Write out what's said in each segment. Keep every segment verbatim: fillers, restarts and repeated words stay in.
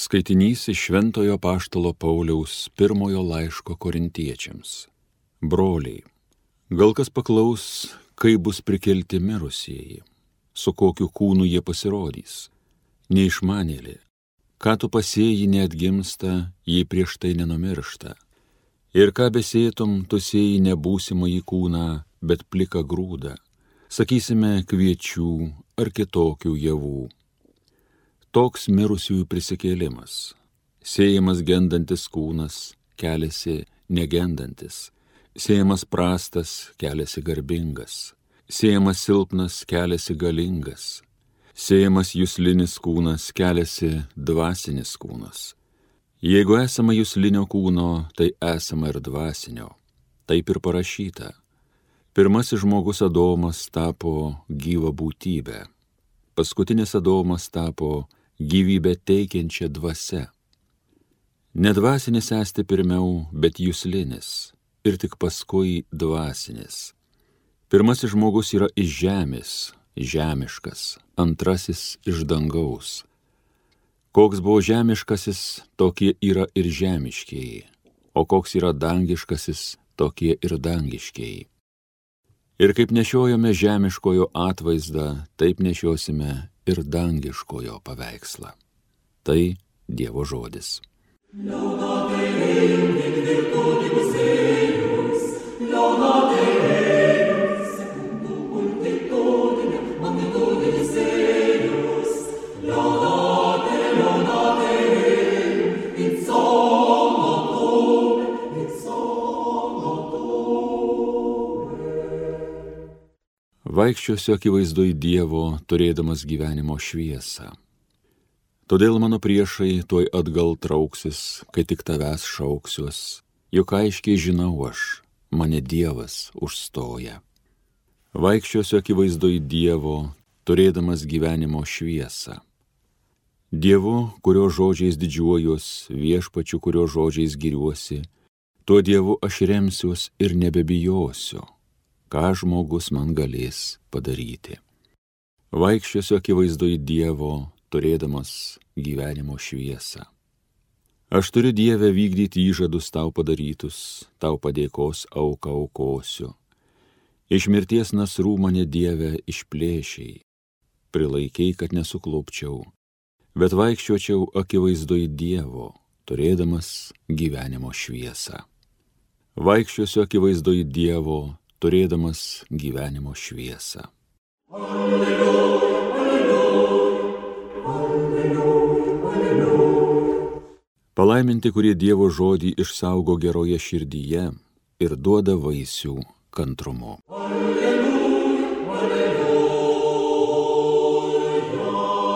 Skaitinys iš Šventojo Apaštalo Pauliaus pirmojo laiško korintiečiams. Broliai, gal kas paklaus, kaip bus prikelti mirusieji, su kokiu kūnu jie pasirodys? Neišmanėlė, ką tu pasėjai neatgimsta, jei prieš tai nenumiršta. Ir ką besėtum, tu sėjai nebūsimąjį kūną, bet pliką grūdą, sakysime, kviečių ar kitokių javų. Toks mirusiųjų prisikėlimas. Sėjamas gendantis kūnas, keliasi negendantis. Sėjamas prastas, keliasi garbingas. Sėjamas silpnas, keliasi galingas. Sėjamas juslinis kūnas, keliasi dvasinis kūnas. Jeigu esama juslinio kūno, tai esama ir dvasinio. Taip ir parašyta. Pirmasis žmogus Adomas tapo gyva būtybė. Paskutinis Adomas tapo gyvybę teikiančia dvasia. Nedvasinis esti pirmiau, bet juslinis, ir tik paskui dvasinis. Pirmasis žmogus yra iš žemės, žemiškas, antrasis iš dangaus. Koks buvo žemiškasis, tokie yra ir žemiškieji, o koks yra dangiškasis, tokie ir dangiškieji. Ir kaip nešiojame žemiškojo atvaizdą, taip nešiosime ir dangiškojo paveikslą. Tai Dievo žodis. Laudate Deum in virtutibus eius, laudate Deum secundum multitudinem magnitudinis eius, laudate, laudate Deum in somnotum, in somnotum. Vaikščiosiu akivaizdoj Dievo, turėdamas gyvenimo šviesą. Todėl mano priešai tuoj atgal trauksis, kai tik tavęs šauksiuos, juk aiškiai žinau aš, mane Dievas užstoja. Vaikščiosiu akivaizdoj Dievo, turėdamas gyvenimo šviesą. Dievu, kurio žodžiais didžiuojuos, viešpačiu, kurio žodžiais giriuosi, tuo Dievu aš remsiuos ir nebebijosiu, ką žmogus man galės padaryti. Vaikščiosiu akivaizdoj Dievo, turėdamas gyvenimo šviesą. Aš turiu Dieve vykdyti įžadus tau padarytus, tau padėkos auką aukosiu. Iš mirties nasrų mane Dieve išplėšiai, prilaikiai, kad nesuklupčiau, bet vaikščiočiau akivaizdoj Dievo, turėdamas gyvenimo šviesą. Vaikščiosiu akivaizdoj Dievo, turėdamas gyvenimo šviesą. Alleluja, alleluja, alleluja, alleluja. Palaiminti, kurie Dievo žodį išsaugo geroje širdyje ir duoda vaisių kantrumu. Alleluja, alleluja.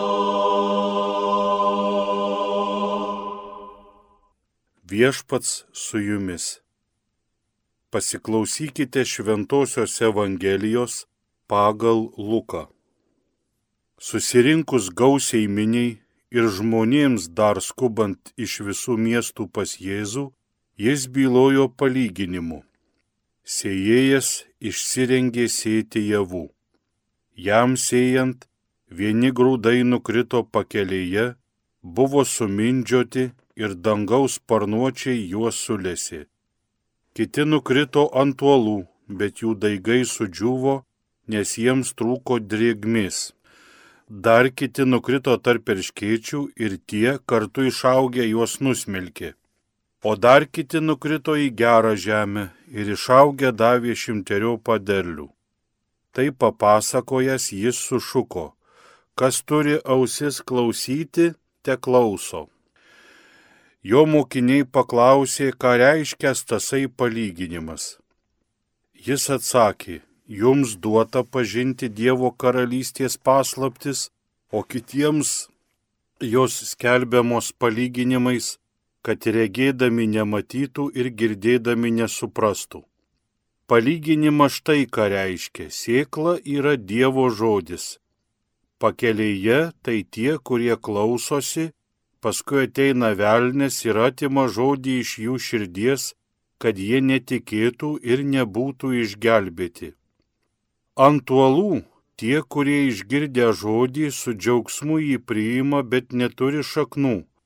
Viešpats su jumis. Pasiklausykite Šventosios Evangelijos pagal Luką. Susirinkus gausiai miniai ir žmonėms dar skubant iš visų miestų pas Jėzų, jis bylojo palyginimu. Sėjėjas išsirengė sėti javų. Jam sėjant, vieni grūdai nukrito pakelėje, buvo sumindžioti ir dangaus sparnuočiai juos sulesė. Kiti nukrito ant uolų, bet jų daigai sudžiūvo, nes jiems trūko drėgmės. Dar kiti nukrito tarp erškėčių ir tie kartu išaugę juos nusmelkė. O dar kiti nukrito į gerą žemę ir išaugę davė šimteriopą derlių. Tai papasakojęs jis sušuko, kas turi ausis klausyti, te klauso. Jo mokiniai paklausė, ką reiškias tasai palyginimas. Jis atsakė, jums duota pažinti Dievo karalystės paslaptis, o kitiems jos skelbiamos palyginimais, kad regėdami nematytų ir girdėdami nesuprastų. Palyginimas štai ką reiškia, sėkla yra Dievo žodis. Pakelėje tai tie, kurie klausosi, paskui ateina velnias ir atima žodį iš jų širdies, kad jie netikėtų ir nebūtų išgelbėti. Ant uolų tie, kurie išgirdę žodį, su džiaugsmu jį priima, bet neturi šaknų.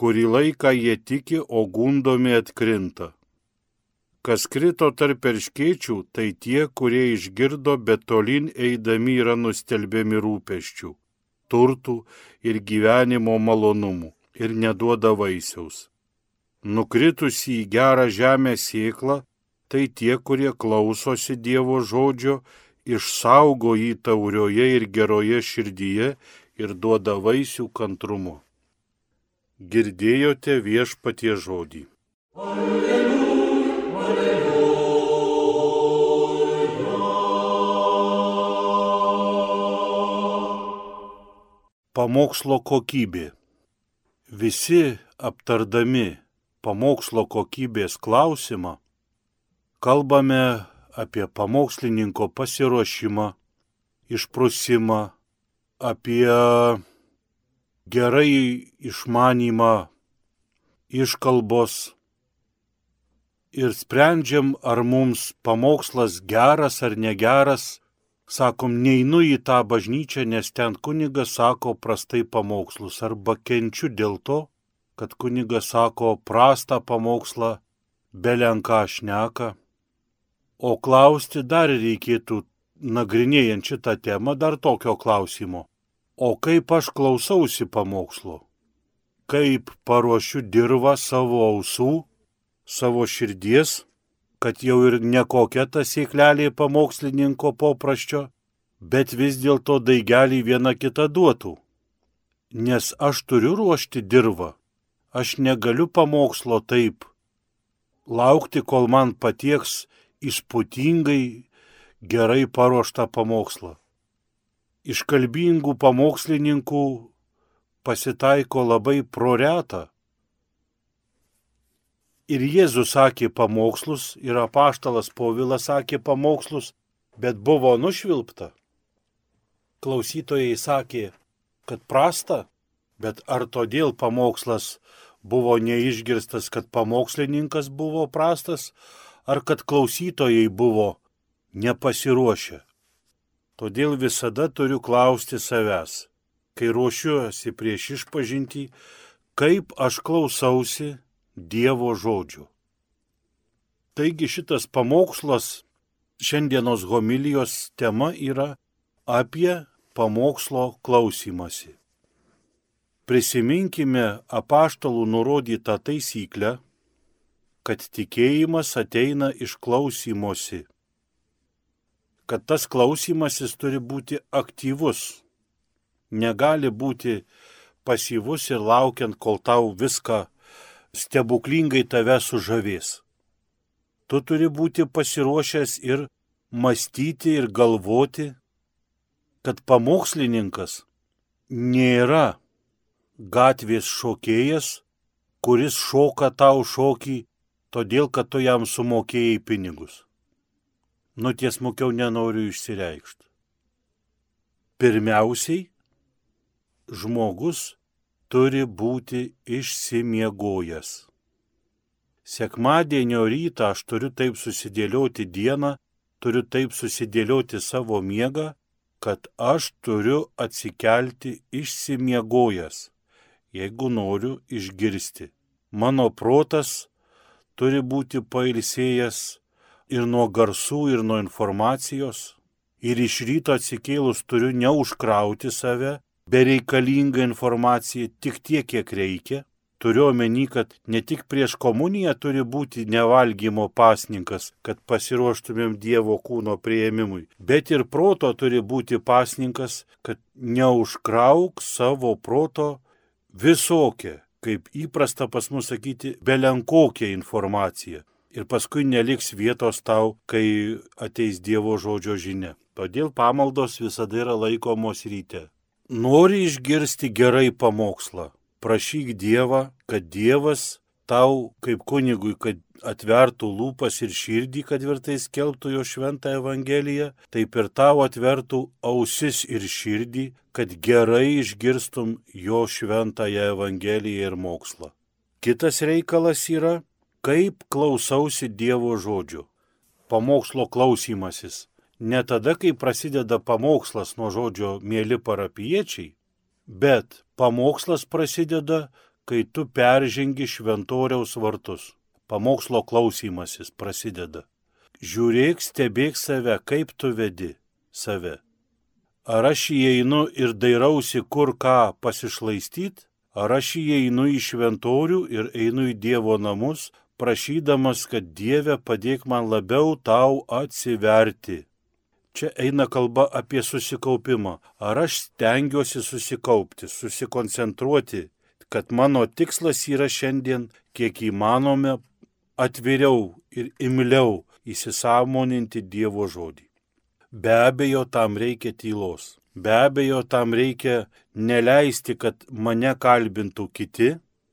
Kurį laiką jie tiki, o gundomi atkrinta. Kas krito tarp erškėčių, tai tie, kurie išgirdo, bet tolyn eidami yra nustelbiami rūpesčių, turtų ir gyvenimo malonumų ir neduoda vaisiaus. Nukritusi į gerą žemę sėklą, tai tie, kurie klausosi Dievo žodžio, išsaugo jį taurioje ir geroje širdyje ir duoda vaisių kantrumu. Girdėjote Viešpaties žodį. Alleluja, alleluja. Pamokslo kokybė. Visi aptardami pamokslo kokybės klausimą, kalbame apie pamokslininko pasiruošimą, išprusimą, apie gerai išmanymą, iškalbos ir sprendžiam, ar mums pamokslas geras ar negeras. Sakom, neinu į tą bažnyčią, nes ten kunigas sako prastai pamokslus, arba kenčiu dėl to, kad kunigas sako prastą pamokslą, belenką šneka. O klausti dar reikėtų, nagrinėjant šitą temą, dar tokio klausimo. O kaip aš klausausi pamokslo? Kaip paruošiu dirvą savo ausų, savo širdies, kad jau ir nekokia ta sėklelė pamokslininko popraščio, bet vis dėlto daigelį viena kita duotų. Nes aš turiu ruošti dirvą, aš negaliu pamokslo taip laukti, kol man patieks įspūdingai gerai paruoštą pamokslą. Iškalbingų pamokslininkų pasitaiko labai proreta. Ir Jėzus sakė pamokslus, ir apaštalas Povilas sakė pamokslus, bet buvo nušvilpta. Klausytojai sakė, kad prasta, bet ar todėl pamokslas buvo neišgirstas, kad pamokslininkas buvo prastas, ar kad klausytojai buvo nepasiruošę. Todėl visada turiu klausti savęs, kai ruošiuosi prieš išpažintį, kaip aš klausausi Dievo žodžių. Taigi šitas pamokslas, šiandienos homilijos tema yra apie pamokslo klausymąsi. Prisiminkime apaštalų nurodytą taisyklę, kad tikėjimas ateina iš klausymosi, kad tas klausymasis turi būti aktyvus, negali būti pasyvus ir laukiant, kol tau viską stebuklingai tave sužavės. Tu turi būti pasiruošęs ir mąstyti ir galvoti, kad pamokslininkas nėra gatvės šokėjas, kuris šoka tau šokį, todėl kad tu jam sumokėjai pinigus. Nu tiesmukiau nenoriu išsireikšti. Pirmiausiai, žmogus turi būti išsimiegojęs. Sekmadienio rytą aš turiu taip susidėlioti dieną, turiu taip susidėlioti savo miegą, kad aš turiu atsikelti išsimiegojęs, jeigu noriu išgirsti. Mano protas turi būti pailsėjęs ir nuo garsų, ir nuo informacijos, ir iš ryto atsikėlus turiu neužkrauti save bereikalingą informaciją tik tiek, kiek reikia. Turiu omeny, kad ne tik prieš komuniją turi būti nevalgymo pasninkas, kad pasiruoštumėm Dievo kūno priėmimui, bet ir proto turi būti pasninkas, kad neužkrauk savo proto visokią, kaip įprasta pas mus sakyti, belenkokią informaciją. Ir paskui neliks vietos tau, kai ateis Dievo žodžio žinia. Todėl pamaldos visada yra laikomos ryte. Nori išgirsti gerai pamokslą, prašyk Dievą, kad Dievas tau kaip kunigui, kad atvertų lūpas ir širdį, kad tvirtai skelbtų jo šventą evangeliją, taip ir tau atvertų ausis ir širdį, kad gerai išgirstum jo šventąją evangeliją ir mokslą. Kitas reikalas yra, kaip klausausi Dievo žodžio. Pamokslo klausymasis. Ne tada, kai prasideda pamokslas nuo žodžio mėly parapijiečiai, bet pamokslas prasideda, kai tu peržengi šventoriaus vartus. Pamokslo klausymasis prasideda. Žiūrėk, stebėk save, kaip tu vedi save. Ar aš įeinu ir dairausi kur ką pasišlaistyt, ar aš įeinu į šventorių ir einu į Dievo namus, prašydamas, kad Dieve padėk man labiau tau atsiverti. Čia eina kalba apie susikaupimą. Ar aš stengiuosi susikaupti, susikoncentruoti, kad mano tikslas yra šiandien kiek įmanome atviriau ir imliau įsisąmoninti Dievo žodį. Be abejo, tam reikia tylos. Be abejo, tam reikia neleisti, kad mane kalbintų kiti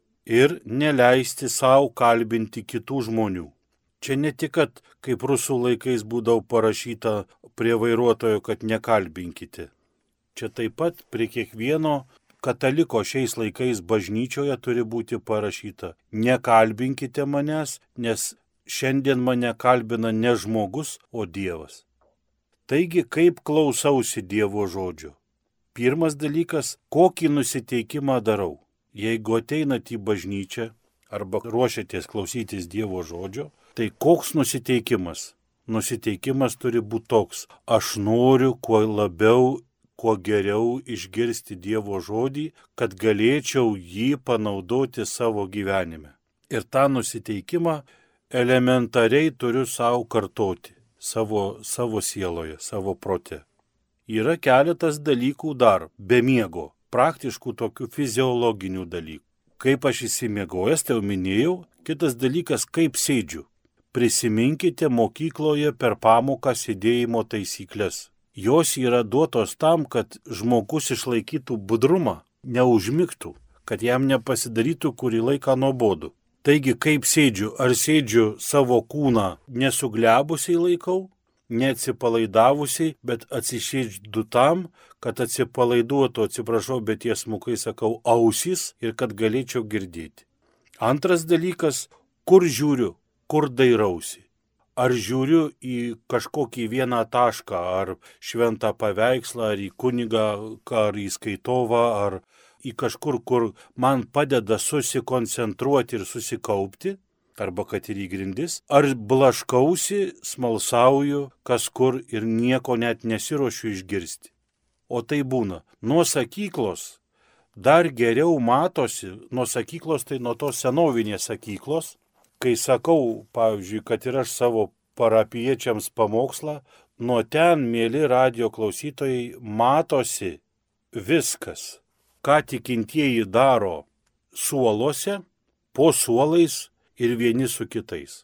ir neleisti savo kalbinti kitų žmonių. Čia ne tik, kad kaip rusų laikais būdavo parašyta prie vairuotojo, kad nekalbinkite. Čia taip pat prie kiekvieno kataliko šiais laikais bažnyčioje turi būti parašyta: nekalbinkite manęs, nes šiandien mane kalbina ne žmogus, o Dievas. Taigi, kaip klausausi Dievo žodžio? Pirmas dalykas, kokį nusiteikimą darau. Jeigu ateinat į bažnyčią arba ruošiatės klausytis Dievo žodžio, tai koks nusiteikimas? Nusiteikimas turi būti toks: aš noriu kuo labiau, kuo geriau išgirsti Dievo žodį, kad galėčiau jį panaudoti savo gyvenime. Ir tą nusiteikimą elementariai turiu savo kartoti. Savo, savo sieloje, savo prote. Yra keletas dalykų dar, be miego, praktiškų tokių fiziologinių dalykų. Kaip aš įsimiegojęs, tai jau minėjau. Kitas dalykas, kaip sėdžiu. Prisiminkite mokykloje per pamoką sėdėjimo taisyklės. Jos yra duotos tam, kad žmogus išlaikytų budrumą, neužmigtų, kad jam nepasidarytų kurį laiką nuobodu. Taigi, kaip sėdžiu, ar sėdžiu savo kūną nesuglebusiai laikau, neatsipalaidavusiai, bet atsisėdžiu tam, kad atsipalaiduotų, atsiprašau, bet tiesmukai sakau, ausys ir kad galėčiau girdėti. Antras dalykas, kur žiūriu, kur dairausi. Ar žiūriu į kažkokį vieną tašką, ar šventą paveikslą, ar į kunigą, ar į skaitovą, ar į kažkur, kur man padeda susikoncentruoti ir susikaupti, arba kad ir į grindis, ar blaškausi, smalsauju, kas kur ir nieko net nesiruošiu išgirsti. O tai būna. Nuo sakyklos dar geriau matosi, nuo sakyklos tai nuo tos senovinės sakyklos, kai sakau, pavyzdžiui, kad ir aš savo parapiečiams pamokslą, nuo ten, mėly radijo klausytojai, matosi viskas, ką tikintieji daro suoluose, po suolais ir vieni su kitais.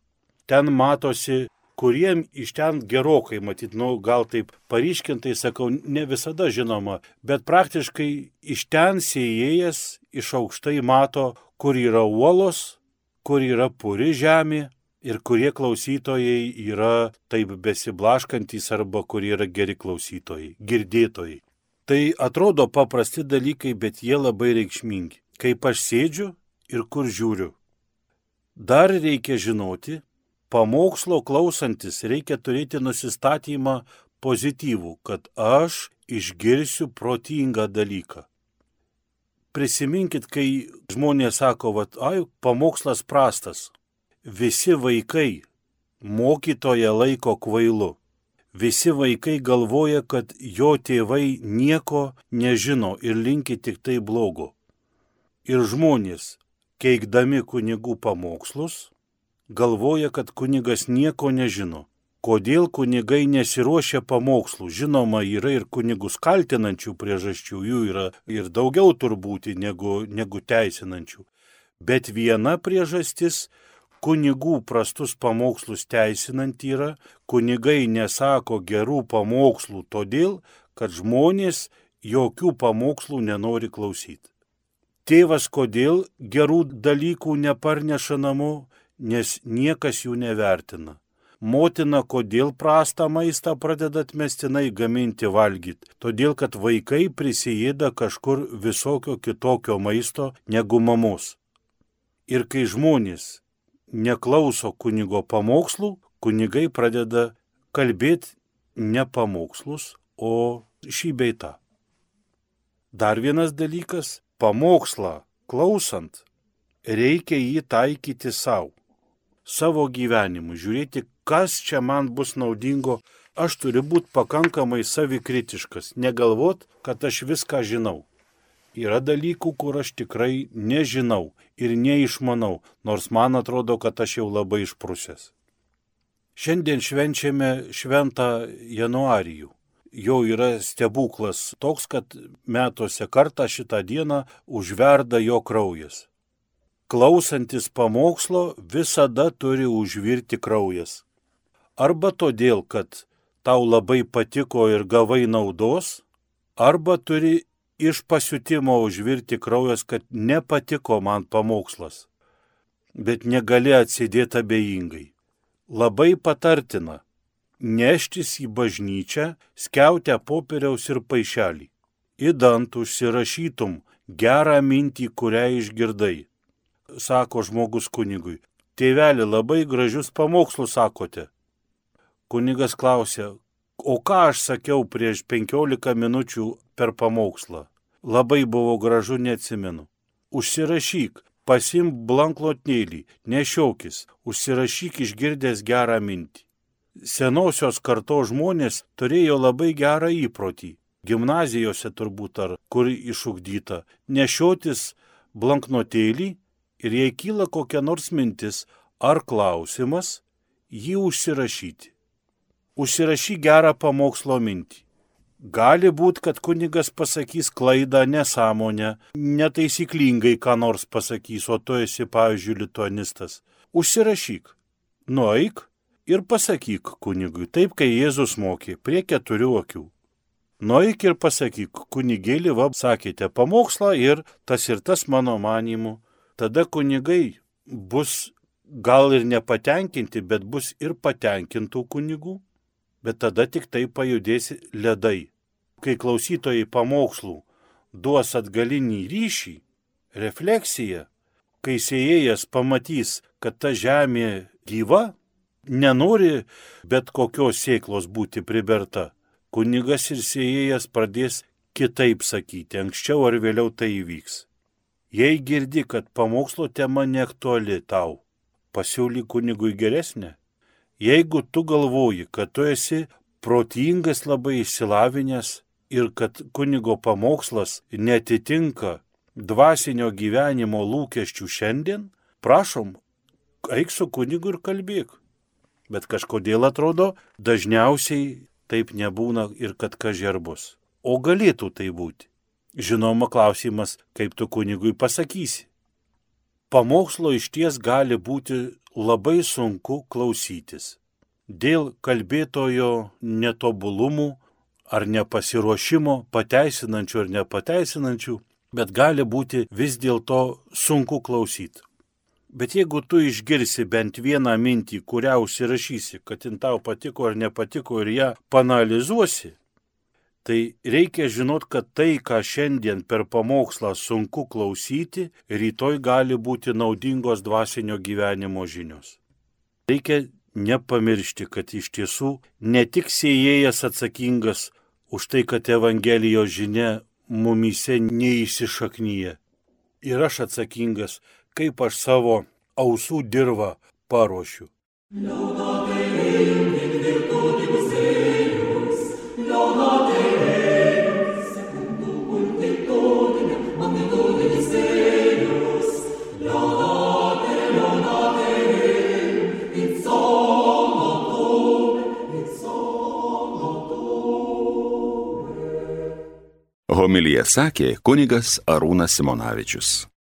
Ten matosi, kuriem iš ten gerokai, matyt, nu, gal taip paryškintai sakau, ne visada žinoma, bet praktiškai iš ten sėjėjas iš aukštai mato, kur yra uolos, kur yra puri žemė ir kurie klausytojai yra taip besiblaškantys arba kurie yra geri klausytojai, girdėtojai. Tai atrodo paprasti dalykai, bet jie labai reikšmingi. Kaip aš sėdžiu ir kur žiūriu. Dar reikia žinoti, pamokslo klausantis reikia turėti nusistatymą pozityvų, kad aš išgirsiu protingą dalyką. Prisiminkit, kai žmonės sako, vat, ai, pamokslas prastas. Visi vaikai mokytoją laiko kvailu. Visi vaikai galvoja, kad jo tėvai nieko nežino ir linki tik tai blogo. Ir žmonės, keikdami kunigų pamokslus, galvoja, kad kunigas nieko nežino. Kodėl kunigai nesiruošia pamokslų? Žinoma, yra ir kunigus kaltinančių priežasčių, jų yra ir daugiau turbūt negu, negu teisinančių. Bet viena priežastis, kunigų prastus pamokslus teisinant yra, kunigai nesako gerų pamokslų todėl, kad žmonės jokių pamokslų nenori klausyti. Tėvas kodėl gerų dalykų neparneša namo, nes niekas jų nevertina. Motina kodėl prastą maistą pradeda atmestinai gaminti valgyti, todėl kad vaikai prisiėda kažkur visokio kitokio maisto negu mamos. Ir kai žmonės neklauso kunigo pamokslų, kunigai pradeda kalbėti ne pamokslus, o šį bei tą. Dar vienas dalykas, pamokslą Klausant, reikia jį taikyti savo, savo gyvenimu, žiūrėti, kas čia man bus naudingo. Aš turiu būti pakankamai savikritiškas, negalvot, kad aš viską žinau. Yra dalykų, kur aš tikrai nežinau ir neišmanau, nors man atrodo, kad aš jau labai išprusęs. Šiandien švenčiame šventą Januarijų. Jo yra stebuklas toks, kad metuose kartą šitą dieną užverda jo kraujas. Klausantis pamokslo visada turi užvirti kraujas. Arba todėl, kad tau labai patiko ir gavai naudos, arba turi iš pasiutimo užvirti kraujas, kad nepatiko man pamokslas, bet negali atsidėti abejingai. Labai patartina neštis į bažnyčią skiautę popieriaus ir paišelį. Įdant užsirašytum gerą mintį, kurią išgirdai. Sako žmogus kunigui, tėveli, labai gražius pamokslus sakote. Kunigas klausė, o ką aš sakiau prieš penkiolika minučių per pamokslą? Labai buvo gražu, neatsimenu. Užsirašyk, pasim blanknotėlį, nešiokis, užsirašyk išgirdęs gerą mintį. Senosios kartos žmonės turėjo labai gerą įprotį, gimnazijose turbūt ar kur išugdyta, nešiotis blanknotėlį ir jei kyla kokia nors mintis ar klausimas, jį užsirašyti. Užsirašyk gerą pamokslo mintį. Gali būti, kad kunigas pasakys klaidą, nesąmonę, netaisyklingai ką nors pasakys, o tu esi, pavyzdžiui, lituanistas. Užsirašyk, nueik ir pasakyk kunigui, taip, kai Jėzus mokė, prie keturių akių. Nueik ir pasakyk, kunigėli, va, sakėte pamokslą ir tas ir tas mano manymu. Tada kunigai bus gal ir nepatenkinti, bet bus ir patenkintų kunigų. Bet tada tik tai pajudės ledai. Kai klausytojai pamokslų duos atgalinį ryšį, refleksiją, kai sėjėjas pamatys, kad ta žemė gyva, nenori bet kokios sėklos būti priberta, kunigas ir sėjėjas pradės kitaip sakyti, anksčiau ar vėliau tai įvyks. Jei girdi, kad pamokslo tema neaktuali tau, pasiūlyk kunigui geresnę. Jeigu tu galvoji, kad tu esi protingas, labai išsilavinęs ir kad kunigo pamokslas netitinka dvasinio gyvenimo lūkesčių šiandien, prašom, eik su kunigu ir kalbėk. Bet kažkodėl atrodo, dažniausiai taip nebūna ir kad kaži bus. O galėtų tai būti. Žinoma, klausimas, kaip tu kunigui pasakysi. Pamokslo išties gali būti labai sunku klausytis. Dėl kalbėtojo netobulumų ar nepasiruošimo, pateisinančių ar nepateisinančių, bet gali būti vis dėlto sunku klausyti. Bet jeigu tu išgirsi bent vieną mintį, kurią užsirašysi, kad jin tau patiko ar nepatiko ir ją panalizuosi, tai reikia žinot, kad tai, ką šiandien per pamokslą sunku klausyti, rytoj gali būti naudingos dvasinio gyvenimo žinios. Reikia nepamiršti, kad iš tiesų ne tik sėjėjas atsakingas už tai, kad Evangelijos žinia mumyse neįsišaknyja. Ir aš atsakingas, kaip aš savo ausų dirvą paruošiu. Homiliją sakė kunigas Arūnas Simonavičius.